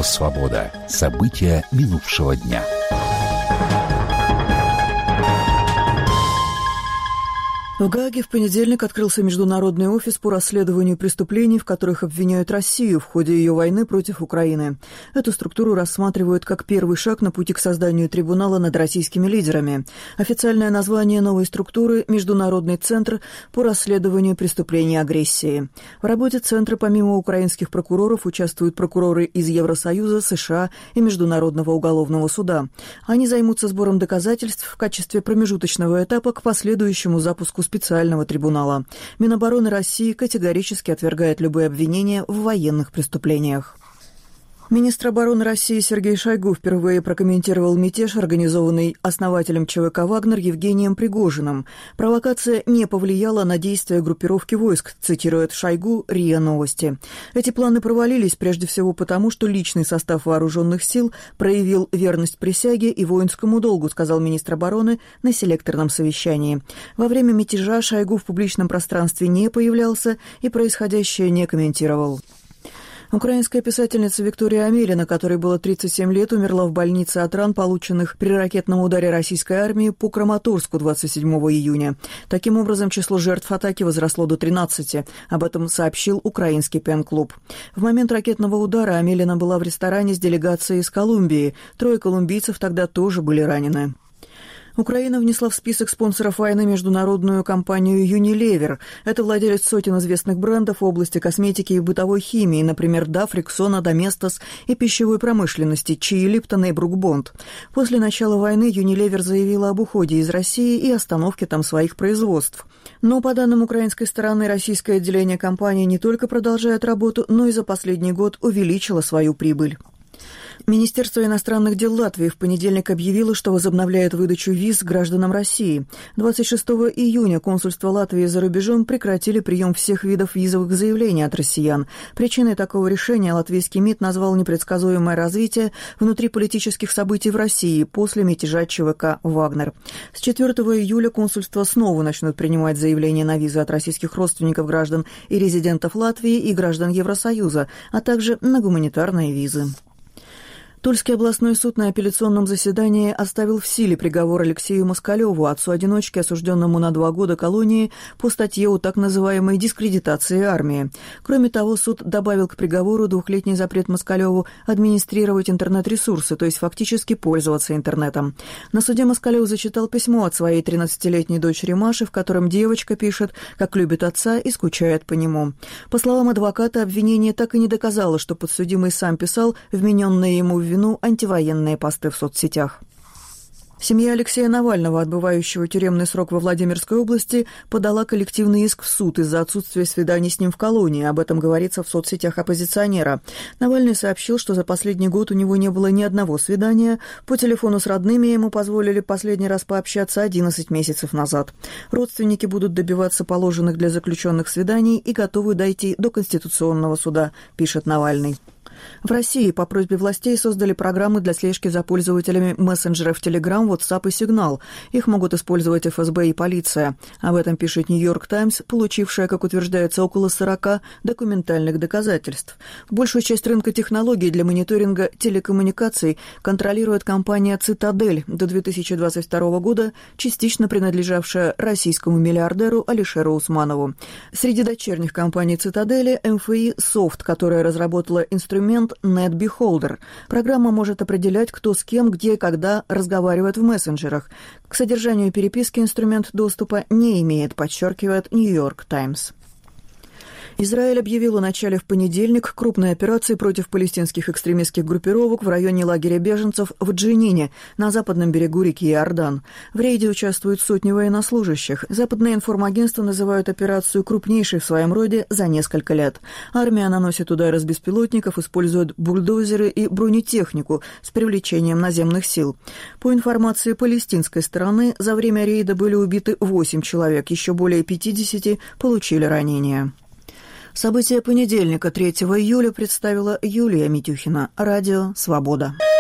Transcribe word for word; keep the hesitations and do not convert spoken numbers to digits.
Радио «Свобода». События минувшего дня. В Гааге в понедельник открылся международный офис по расследованию преступлений, в которых обвиняют Россию в ходе ее войны против Украины. Эту структуру рассматривают как первый шаг на пути к созданию трибунала над российскими лидерами. Официальное название новой структуры – Международный центр по расследованию преступлений агрессии. В работе центра помимо украинских прокуроров участвуют прокуроры из Евросоюза, США и Международного уголовного суда. Они займутся сбором доказательств в качестве промежуточного этапа к последующему запуску специального трибунала. Минобороны России категорически отвергает любые обвинения в военных преступлениях. Министр обороны России Сергей Шойгу впервые прокомментировал мятеж, организованный основателем ЧВК «Вагнер» Евгением Пригожиным. Провокация не повлияла на действия группировки войск, цитирует Шойгу РИА Новости. Эти планы провалились прежде всего потому, что личный состав вооруженных сил проявил верность присяге и воинскому долгу, сказал министр обороны на селекторном совещании. Во время мятежа Шойгу в публичном пространстве не появлялся и происходящее не комментировал. Украинская писательница Виктория Амелина, которой было тридцать семь лет, умерла в больнице от ран, полученных при ракетном ударе российской армии по Краматорску двадцать седьмого июня. Таким образом, число жертв атаки возросло до тринадцати. Об этом сообщил украинский пен-клуб. В момент ракетного удара Амелина была в ресторане с делегацией из Колумбии. Трое колумбийцев тогда тоже были ранены. Украина внесла в список спонсоров войны международную компанию Unilever. Это владелец сотен известных брендов в области косметики и бытовой химии, например, Дав, Рексона, Доместос и пищевой промышленности, Чии, Липтона и Брукбонд. После начала войны Unilever заявила об уходе из России и остановке там своих производств. Но, по данным украинской стороны, российское отделение компании не только продолжает работу, но и за последний год увеличило свою прибыль. Министерство иностранных дел Латвии в понедельник объявило, что возобновляет выдачу виз гражданам России. двадцать шестого июня консульство Латвии за рубежом прекратили прием всех видов визовых заявлений от россиян. Причиной такого решения латвийский МИД назвал непредсказуемое развитие внутриполитических событий в России после мятежа ЧВК «Вагнер». С четвёртого июля консульство снова начнут принимать заявления на визы от российских родственников граждан и резидентов Латвии и граждан Евросоюза, а также на гуманитарные визы. Тульский областной суд на апелляционном заседании оставил в силе приговор Алексею Москалеву, отцу-одиночке, осужденному на два года колонии по статье о так называемой дискредитации армии. Кроме того, суд добавил к приговору двухлетний запрет Москалеву администрировать интернет-ресурсы, то есть фактически пользоваться интернетом. На суде Москалев зачитал письмо от своей тринадцатилетней дочери Маши, в котором девочка пишет, как любит отца и скучает по нему. По словам адвоката, обвинение так и не доказало, что подсудимый сам писал вмененные ему в вину антивоенные посты в соцсетях. Семья Алексея Навального, отбывающего тюремный срок во Владимирской области, подала коллективный иск в суд из-за отсутствия свиданий с ним в колонии. Об этом говорится в соцсетях оппозиционера. Навальный сообщил, что за последний год у него не было ни одного свидания. По телефону с родными ему позволили последний раз пообщаться одиннадцать месяцев назад. Родственники будут добиваться положенных для заключенных свиданий и готовы дойти до Конституционного суда, пишет Навальный. В России по просьбе властей создали программы для слежки за пользователями мессенджеров Telegram, WhatsApp и Signal. Их могут использовать эф эс бэ и полиция. Об этом пишет Нью-Йорк Таймс, получившая, как утверждается, около сорока документальных доказательств. Большую часть рынка технологий для мониторинга телекоммуникаций контролирует компания «Цитадель», до две тысячи двадцать второго года частично принадлежавшая российскому миллиардеру Алишеру Усманову. Среди дочерних компаний «Цитадели» эм эф и Софт, которая разработала инструмент NetBeholder. Программа может определять, кто с кем, где и когда разговаривает в мессенджерах. К содержанию переписки инструмент доступа не имеет, подчеркивает Нью-Йорк Таймс. Израиль объявил о начале в понедельник крупной операции против палестинских экстремистских группировок в районе лагеря беженцев в Дженине, на западном берегу реки Иордан. В рейде участвуют сотни военнослужащих. Западные информагентства называют операцию крупнейшей в своем роде за несколько лет. Армия наносит удары с беспилотников, использует бульдозеры и бронетехнику с привлечением наземных сил. По информации палестинской стороны, за время рейда были убиты восемь человек, еще более пятидесяти получили ранения. События понедельника, третьего июля, представила Юлия Митюхина. Радио «Свобода».